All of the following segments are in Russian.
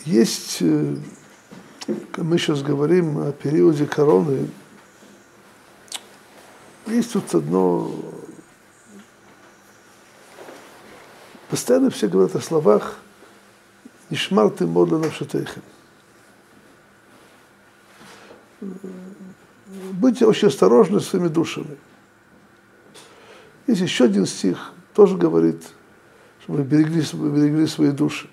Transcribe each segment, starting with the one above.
Есть, мы сейчас говорим о периоде короны, есть тут одно, постоянно все говорят о словах «Нишмар ты модла навшатейхем». Будьте очень осторожны своими душами. Есть еще один стих, тоже говорит, чтобы вы берегли свои души.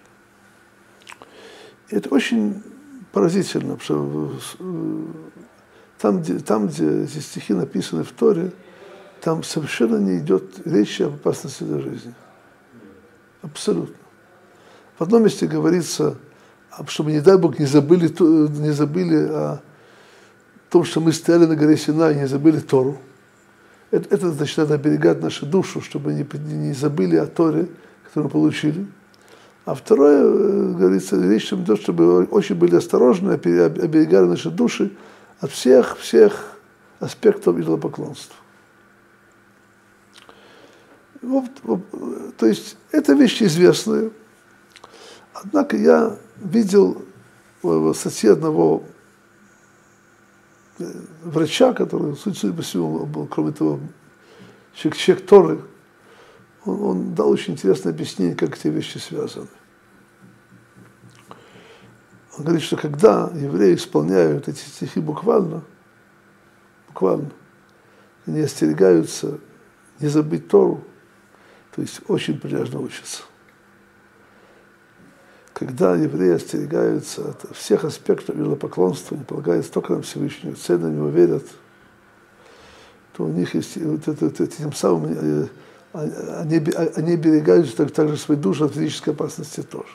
И это очень поразительно, потому что там, где эти стихи написаны в Торе, там совершенно не идет речи об опасности для жизни. Абсолютно. В одном месте говорится, чтобы, не дай Бог, не забыли о том, что мы стояли на горе Синай, не забыли Тору. Это значит, надо оберегать нашу душу, чтобы не забыли о Торе, которую мы получили. А второе, говорится, речь идет, чтобы очень были осторожны, оберегали наши души от всех аспектов идолопоклонства. То есть, это вещи известные. Однако я видел в статье одного врача, который, судя по всему, был, кроме того, человек Торы, он дал очень интересное объяснение, как эти вещи связаны. Он говорит, что когда евреи исполняют эти стихи буквально, они остерегаются не забыть Тору, то есть очень прилежно учатся. Когда евреи остерегаются от всех аспектов идолопоклонства, не полагаются только на Всевышнего, цельно в него верят, то у них есть, тем самым они берегаются также своей души от физической опасности тоже.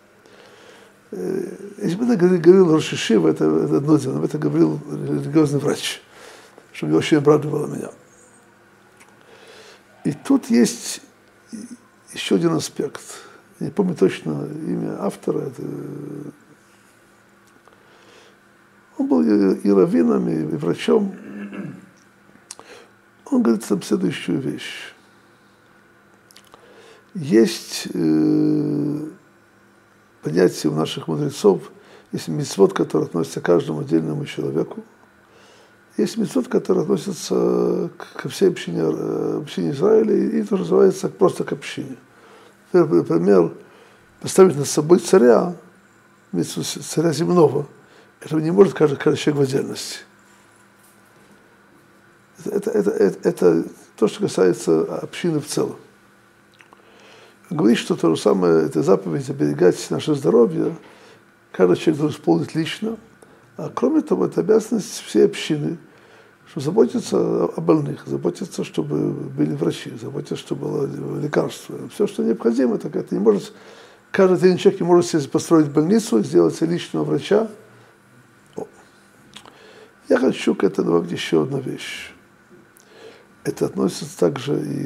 Если бы это говорил Рош ха-Йешива, это одно дело, но это говорил религиозный врач, что мне очень обрадовало меня. И тут есть еще один аспект. Я не помню точно имя автора. Он был и раввином, и врачом. Он говорит там следующую вещь. Есть понятие у наших мудрецов, есть мицвот, который относится к каждому отдельному человеку. Есть мицвот, который относится ко всей общине Израиля, и это называется просто к общине. Например, поставить над собой царя, царя земного, этого не может каждый человек в отдельности. Это то, что касается общины в целом. Он говорит, что то же самое, это заповедь оберегать наше здоровье, каждый человек должен исполнить лично, а кроме того, это обязанность всей общины, чтобы заботиться о больных, заботиться, чтобы были врачи, заботиться, чтобы было лекарство. Все, что необходимо, так это не может, каждый один человек не может себе построить больницу, сделать себе личного врача. Я хочу к этому добавить еще одну вещь. Это относится также и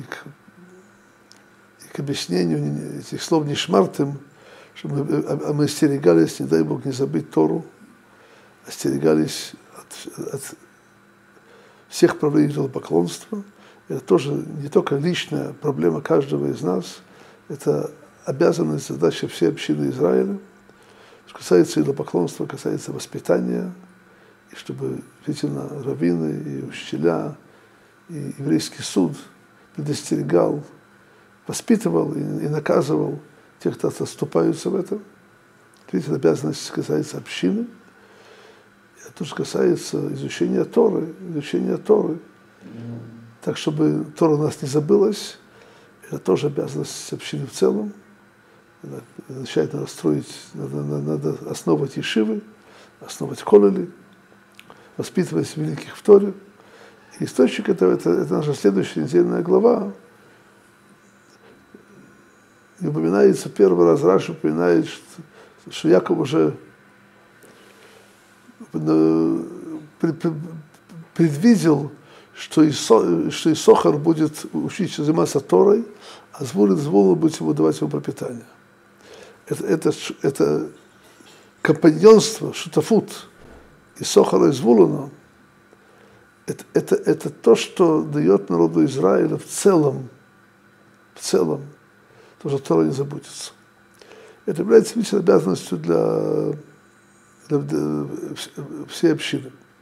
к объяснению этих слов «нишмартым», чтобы мы остерегались, не дай Бог, не забыть Тору, остерегались от всех проявлений идолопоклонства. Это тоже не только личная проблема каждого из нас, это обязанность, задача всей общины Израиля. Что касается идолопоклонства, касается воспитания, и чтобы действительно раввины и учителя, и еврейский суд предостерегал, воспитывал и наказывал тех, кто отступаются в этом. Видите, обязанность касается общины. Это тоже касается изучения Торы. Так, чтобы Тора у нас не забылась, это тоже обязанность общины в целом. Начать надо строить, надо основывать ешивы, основывать коллели, воспитывать великих в Торе. И источник этого, это наша следующая недельная глава. И упоминается первый раз, Раши упоминает, что Яков уже предвидел, что Исохар будет учиться заниматься Торой, а Звулун будет ему давать ему пропитание. Это компаньонство, шутафут Исохара и Звулуна, это то, что дает народу Израиля в целом, то, что Тора не забудется. Это является личной обязанностью для всей общины.